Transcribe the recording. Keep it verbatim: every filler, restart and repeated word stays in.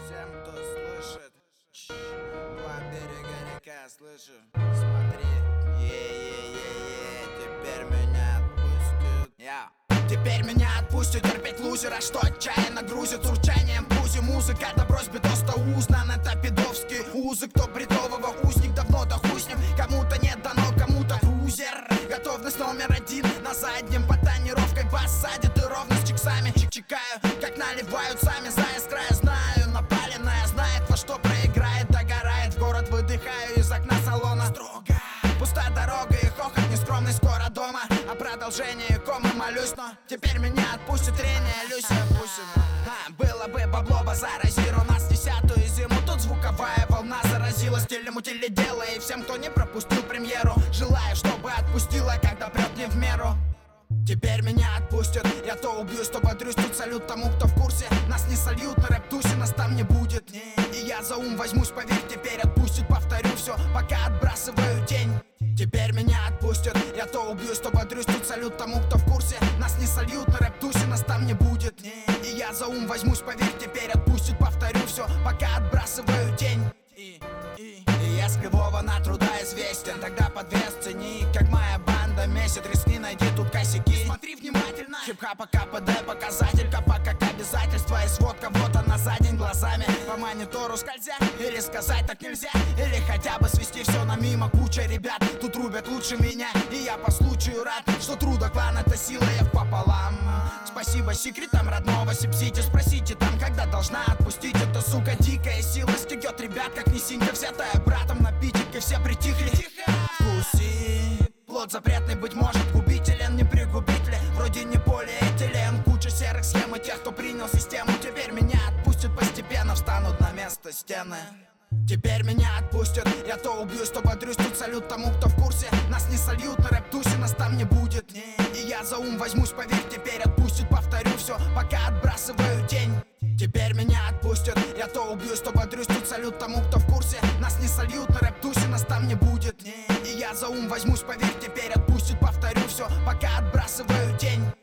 Всем, кто слышит, два берега река, слышу, смотри, е-е-е-е, теперь меня отпустят. Я Теперь меня отпустят терпеть лузера, что отчаянно грузит урчанием пузи. Музыка, да брось бедоста узнан, это пидовские узы. Кто бредового узник, давно да хуй с ним. Кому-то не дано, кому-то крузер. Готовность номер один на заднем, под тонировкой бас садит и ровно с чиксами. Чик-чикаю, как наливают сами, заяц края знаю. Напаленная знает, во что проиграет, догорает. В город выдыхаю из окна салона. Строго пустая дорога и хохот нескромный, скоро дома. О продолжении комы молюсь, но теперь меня отпустит трение, Люся, пусть а, было бы бабло, базара, зиро. Нас десятую зиму, тут звуковая волна заразила стилем утили дела. И всем, кто не пропустил премьеру, желаю, чтобы отпустила, когда прет не в меру. Теперь меня отпустят, я то убьюсь, то бодрюсь. Тут салют тому, кто в курсе. Нас не сольют на рэп-тусе, нас там не будет. И я за ум возьмусь, поверь, теперь отпустит. Повторю все, пока отбрасываю тень. Теперь меня отпустят, я то убьюсь, то бодрюсь. Тут салют тому, кто в курсе. Нас не сольют на рэп-тусе, нас там не будет. И я за ум возьмусь, поверь, теперь отпустит. Повторю все, пока отбрасываю тень. И, и, и я с кривого на труда известен. Тогда подвес цени, как моя банда месяц. Рискни, найди тут косяки. Смотри внимательно. Хип-хапа, КПД, показатель. Капа как обязательство. И сводка вот она за день глазами. По монитору скользя. Или сказать так нельзя. Или хотя бы свести все на мимо. Куча ребят тут рубят лучше меня. И я по случаю рад, что труда клан это сила, я пополам. Спасибо секретам родного Сипсити. Спросите там, когда должна отпустить. Это, сука, дикая сила стегет ребят, как не синька взятая братом на питик. И все притихли. Вкуси, плод запретный, быть может, губителен, не пригубить ли? Вроде не полиэтилен. Куча серых схем и тех, кто принял систему. Теперь меня отпустят постепенно, встанут на место стены. Теперь меня отпустят, я то убьюсь, то бодрюсь. Тут салют тому, кто в курсе. Нас не сольют на рэп-тусе, нас там не будет. И я за ум возьмусь, поверь, теперь отпустит. Повторю все, пока отбрасываю тень. Теперь меня отпустят, я то убьюсь, то бодрюсь. Тут салют тому, кто в курсе. Нас не сольют на рэп-тусе, нас там не будет. И я за ум возьмусь, поверь, теперь отпустит. Повторю все, пока отбрасываю тень.